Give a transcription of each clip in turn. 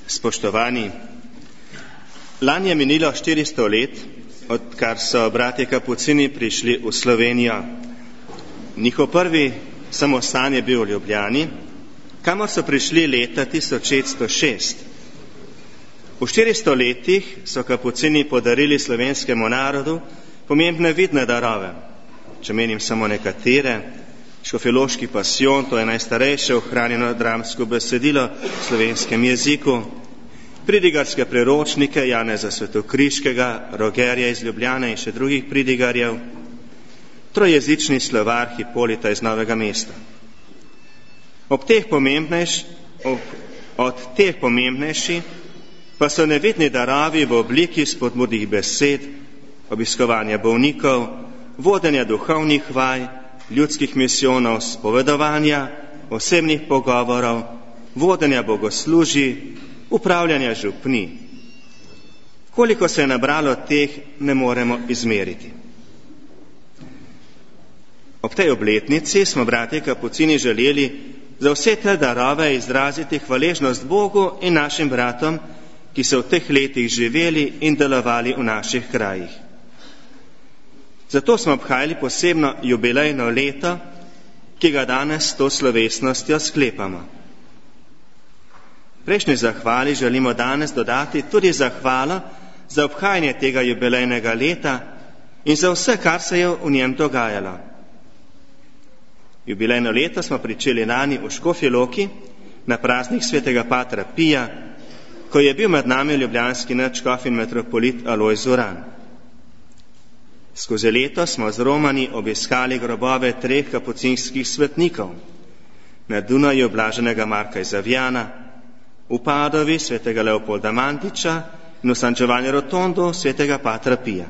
Spoštovani, lani je minilo 400 let, odkar so bratje Kapucini prišli v Slovenijo. Njihov prvi samostan je bil v Ljubljani, kamor so prišli leta 1606. V 400 letih so Kapucini podarili slovenskemu narodu pomembne vidne darove. Če menim samo nekatere, škofjeloški pasijon, to je najstarejše ohranjeno dramsko besedilo v slovenskem jeziku, pridigarske priročnike Janeza Svetokriškega, Rogerja iz Ljubljane in še drugih pridigarjev, trojezični slovar Hipolita iz Novega mesta. Od teh pomembnejši pa so nevidni darovi v obliki spodbudnih besed, obiskovanja bolnikov, vodenja duhovnih vaj, ljudskih misijonov, spovedovanja, osebnih pogovorov, vodenja bogoslužij, upravljanja župni. Koliko se je nabralo teh, ne moremo izmeriti. Ob tej obletnici smo bratje Kapucini želeli za vse te darove izraziti hvaležnost Bogu in našim bratom, ki so v teh letih živeli in delovali v naših krajih. Zato smo obhajali posebno jubilejno leto, ki ga danes s to slovesnostjo sklepamo. Prejšnji zahvali želimo danes dodati tudi zahvalo za obhajanje tega jubilejnega leta in za vse, kar se je v njem dogajalo. Jubilejno leto smo pričeli lani v Škofji Loki na praznik svetega patra Pija, ko je bil med nami ljubljanski nadškof in metropolit Alojz Uran. Skozi leto smo z Romani obiskali grobove 3 kapucinskih svetnikov, na Dunaju blaženega Marka iz Avijana, v Padovi svetega Leopolda Mantiča in v San Giovanni Rotondo svetega patra Pija.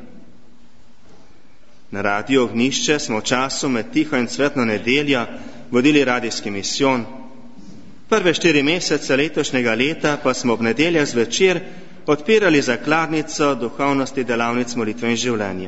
Na Radiu Ognjišče smo v času med tiho in cvetno nedeljo vodili radijski misijon. Prve 4 mesece letošnjega leta pa smo ob nedeljah zvečer odpirali zakladnico duhovnosti delavnic molitve in življenja.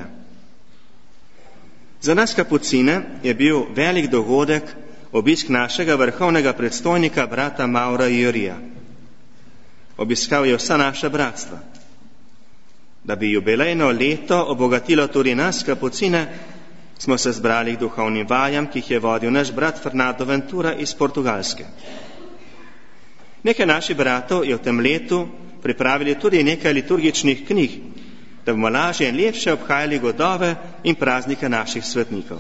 Za nas Kapucine je bil velik dogodek obisk našega vrhovnega predstojnika brata Maura Jurija. Obiskal je vsa naša bratstva. Da bi jubilejno leto obogatilo tudi nas, Kapucine, smo se zbrali k duhovnim vajam, ki jih je vodil naš brat Fernando Ventura iz Portugalske. Nekaj naših bratov je v tem letu pripravili tudi nekaj liturgičnih knjig, da bomo lažje in lepše obhajali godove in praznike naših svetnikov.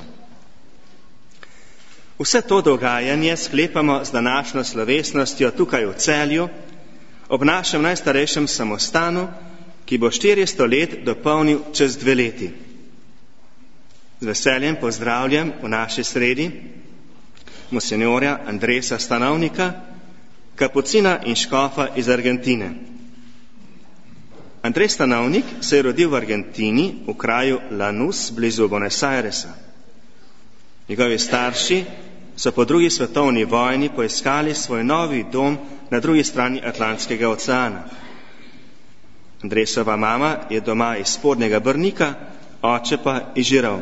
Vse to dogajanje sklepamo z današnjo slovesnostjo tukaj v Celju, ob našem najstarejšem samostanu, ki bo 400 let dopolnil čez 2 leti. Z veseljem pozdravljam v naši sredi monsinjorja Andresa Stanovnika, kapucina in škofa iz Argentine. Andrej Stanovnik se je rodil v Argentini, v kraju Lanús, blizu Buenos Airesa. Njegovi starši so po 2. svetovni vojni poiskali svoj novi dom na drugi strani Atlantskega oceana. Andresova mama je doma iz Spodnjega Brnika, oče pa iz Žirov.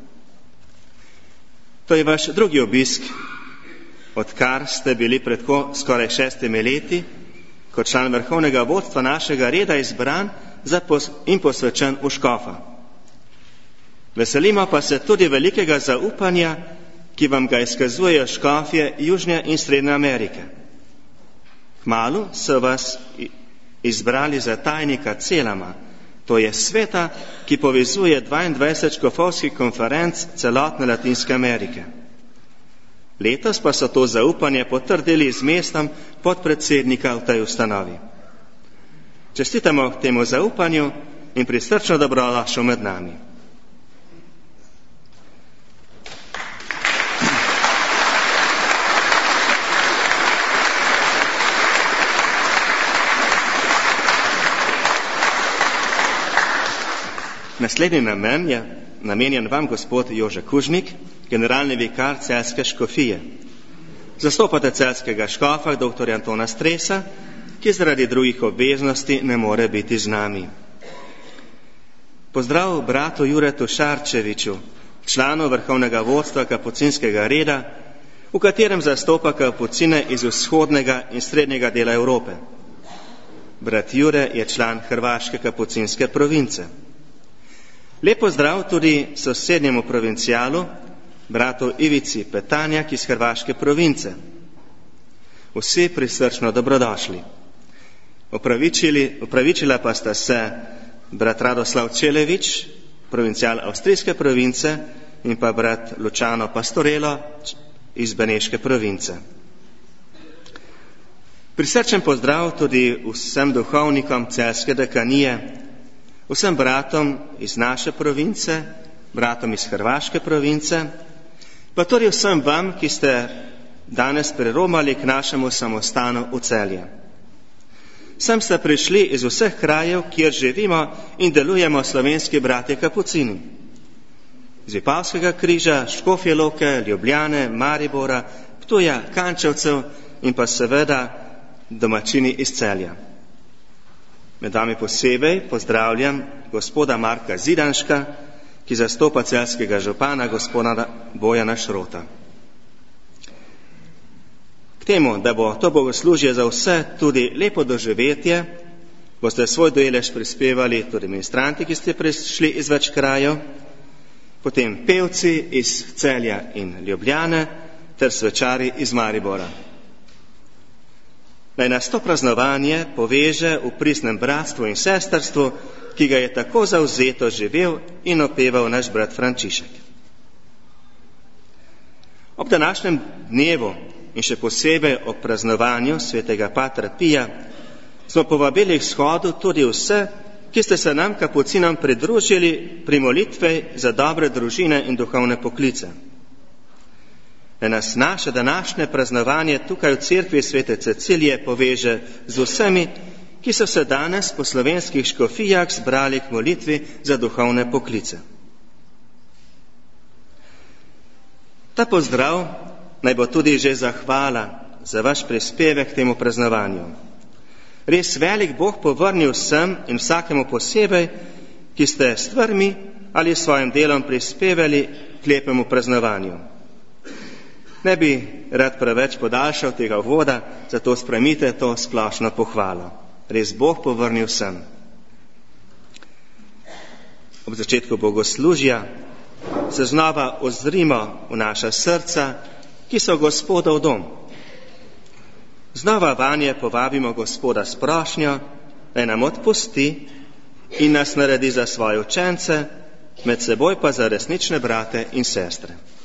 To je vaš drugi obisk, odkar ste bili pred skoraj 6 leti kot član vrhovnega vodstva našega reda izbran in posvečen v škofa. Veselimo pa se tudi velikega zaupanja, ki vam ga izkazujejo škofje Južne in Srednje Amerike. Kmalu so vas izbrali za tajnika Celama, to je sveta, ki povezuje 22 škofovskih konferenc celotne Latinske Amerike. Letos pa so to zaupanje potrdili z mestom podpredsednika v tej ustanovi. Čestitamo k temu zaupanju in prisrčno dobrodošel med nami. Naslednji namen je namenjen vam, gospod Jože Kužnik, generalni vikar Celjske škofije. Zastopate celjskega škofa, dr. Antona Stresa, ki zaradi drugih obveznosti ne more biti z nami. Pozdrav bratu Juretu Šarčeviću, članu vrhovnega vodstva kapucinskega reda, v katerem zastopa kapucine iz vzhodnega in srednjega dela Evrope. Brat Jure je član hrvaške kapucinske province. Lep pozdrav tudi sosednjemu provincialu, bratu Ivici Petanjak iz hrvaške province. Vsi prisrčno dobrodošli. Opravičila pa sta se brat Radoslav Čelevič, provincial avstrijske province, in pa brat Luciano Pastorelo iz Beneške province. Prisrčen pozdrav tudi vsem duhovnikom celjske dekanije, vsem bratom iz naše province, bratom iz hrvaške province, pa tudi vsem vam, ki ste danes priromali k našemu samostanu v Celje. Sem ste prišli iz vseh krajev, kjer živimo in delujemo slovenski bratje kapucini. Iz Vipavskega križa, Škofje Loke, Ljubljane, Maribora, Ptuja, Kančevcev in pa seveda domačini iz Celja. Med vami posebej pozdravljam gospoda Marka Zidanška, ki zastopa celjskega župana gospoda Bojana Šrota. K temu, da bo to bogoslužje za vse tudi lepo doživetje, boste svoj delež prispevali tudi ministranti, ki ste prišli iz več krajev, potem pevci iz Celja in Ljubljane ter svečari iz Maribora. Naj nas to praznovanje poveže v pristnem bratstvu in sestrstvu, ki ga je tako zavzeto živel in opeval naš brat Frančišek. Ob današnjem dnevu in še posebej ob praznovanju svetega Patra Pija smo povabili k shodu tudi vse, ki ste se nam kapucinom pridružili pri molitvi za dobre družine in duhovne poklice. Da nas naše današnje praznovanje tukaj v cerkvi svete Cecilije poveže z vsemi, ki so se danes po slovenskih škofijah zbrali k molitvi za duhovne poklice. Ta pozdrav naj bo tudi že zahvala za vaš prispevek k temu praznovanju. Res velik Bog povrnil vsem in vsakemu posebej, ki ste s stvarmi ali svojim delom prispevali k lepemu praznovanju. Ne bi rad preveč podaljšal tega uvoda, zato sprejmite to splošno pohvalo. Res Bog povrnil vsem. Ob začetku bogoslužja se znova ozrimo v naša srca, ki so Gospodov dom. Znova vanje povabimo Gospoda s prošnjo, naj nam odpusti in nas naredi za svoje učence, med seboj pa za resnične brate in sestre.